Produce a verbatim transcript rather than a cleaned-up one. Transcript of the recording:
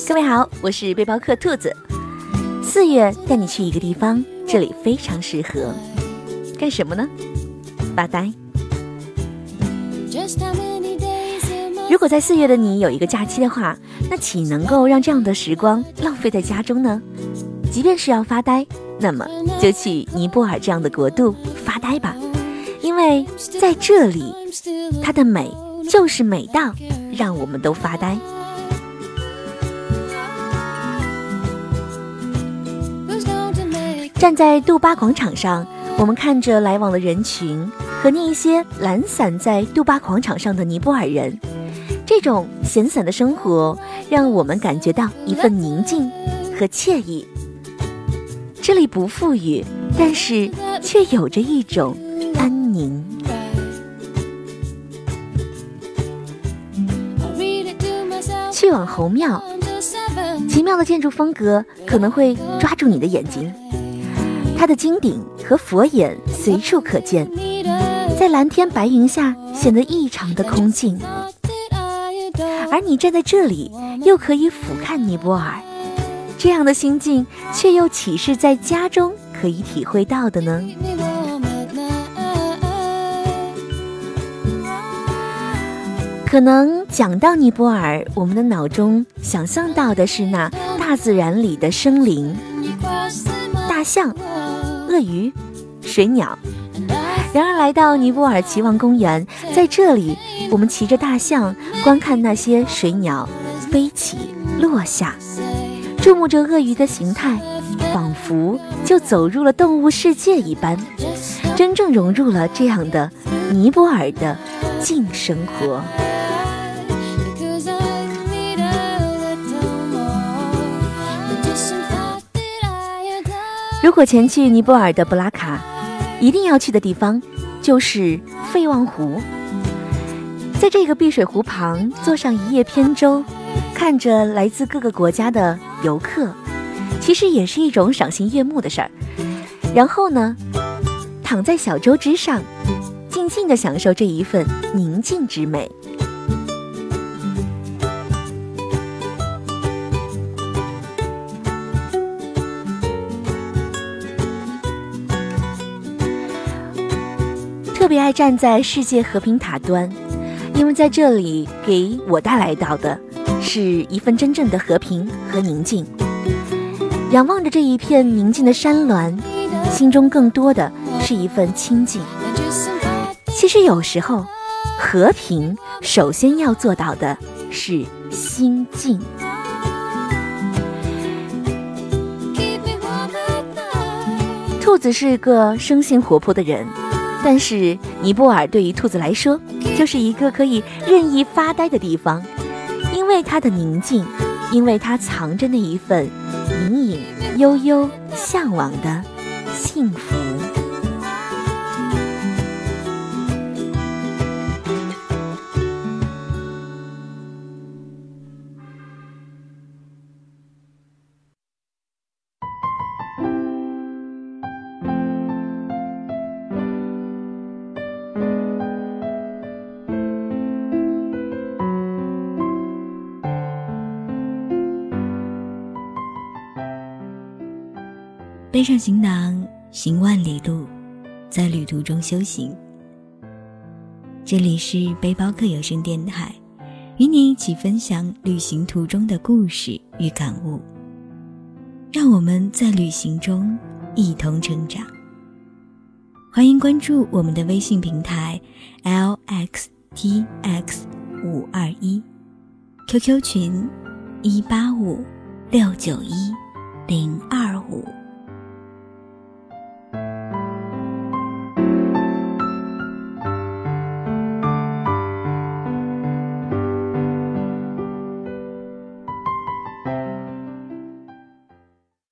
各位好，我是背包客兔子。四月带你去一个地方，这里非常适合干什么呢？发呆。如果在四月的你有一个假期的话，那岂能够让这样的时光浪费在家中呢？即便是要发呆，那么就去尼泊尔这样的国度发呆吧，因为在这里它的美就是美到让我们都发呆。站在杜巴广场上，我们看着来往的人群和那一些懒散在杜巴广场上的尼泊尔人，这种闲散的生活让我们感觉到一份宁静和惬意。这里不富裕，但是却有着一种安宁。去往侯庙，奇妙的建筑风格可能会抓住你的眼睛。它的金顶和佛眼随处可见，在蓝天白云下显得异常的空静。而你站在这里，又可以俯瞰尼泊尔，这样的心境却又岂是在家中可以体会到的呢？可能讲到尼泊尔，我们的脑中想象到的是那大自然里的生灵，大象、鳄鱼、水鸟。然而来到尼泊尔奇王公园，在这里我们骑着大象观看那些水鸟飞起落下，注目着鳄鱼的形态，仿佛就走入了动物世界一般，真正融入了这样的尼泊尔的静生活。如果前去尼泊尔的布拉卡，一定要去的地方就是费旺湖。在这个碧水湖旁坐上一叶扁舟，看着来自各个国家的游客，其实也是一种赏心悦目的事儿。然后呢，躺在小舟之上，静静地享受这一份宁静之美。特别爱站在世界和平塔端，因为在这里给我带来到的是一份真正的和平和宁静。仰望着这一片宁静的山峦，心中更多的是一份清静。其实有时候和平首先要做到的是心静。兔子是个生性活泼的人，但是尼泊尔对于兔子来说就是一个可以任意发呆的地方，因为它的宁静，因为它藏着那一份隐隐悠悠向往的幸福。 背上行囊，行万里路，在旅途中修行。这里是背包客有声电台，与你一起分享旅行途中的故事与感悟，让我们在旅行中一同成长。欢迎关注我们的微信平台 L X T X 五二一， Q Q 群一八五六九一零二五。